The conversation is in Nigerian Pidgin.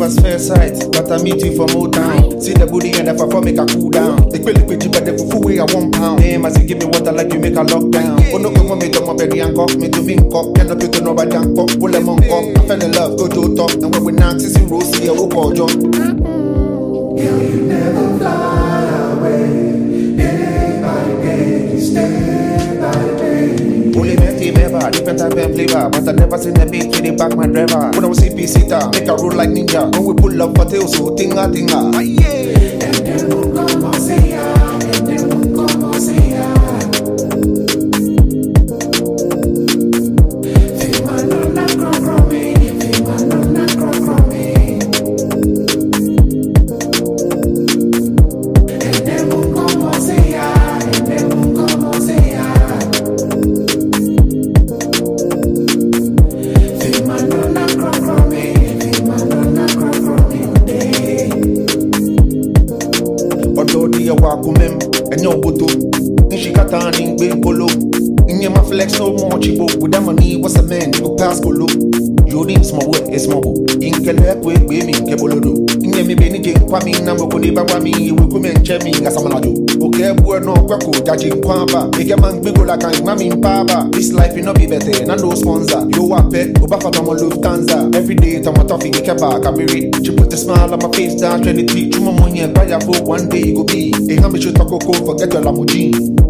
was first sight, but I meet you from old town. See the booty and if I fall, make a cool down. The quick liquid, but the full way I 1 pound. Hey, as you give me water like you make a lockdown. Oh no, come on, me to my belly and cock, me to me cock. Can't up you to nobody and cock, pull them on cock. I fell in love, go to top, and when we knock, see Rosie, I will call John. Girl, you never fly away. Day by day, you stay by day. Only met him ever, different type of flavor. But I never seen a bitch with the back my driver. When I was CP seater, make a roll like ninja. When we pull up for tail, so tinga tinga. And then we'll come on, say ya. And then we'll come on, say ya. Feel my nonna from me. Feel my nonna from me. And then we'll come on, say ya. And then we'll come on, say ya. Feel my nonna from me. Feel my nonna from me. Although the wakumem and your buto, in Shikatan in Big Polo. In your flex no more chibo, with that money was a man, you pass polo. You need small work, it's mobile. In Kelep with women, Kebolodo. In your Benny, Kwame, number Kunibawami, you will come and check me as a malado. Okay, word no quaco, judging Kwamba. Make a man big like a mammy papa. This life will not be better, and no sponsor. You are pet, Obafa Tomo Lufthansa. Every day, Tomotofi, you can back, I be rich. She put a smile on my face, down, trying to teach you my money and buy a food. One day you go be a hamish taco, forget your Lamborghini.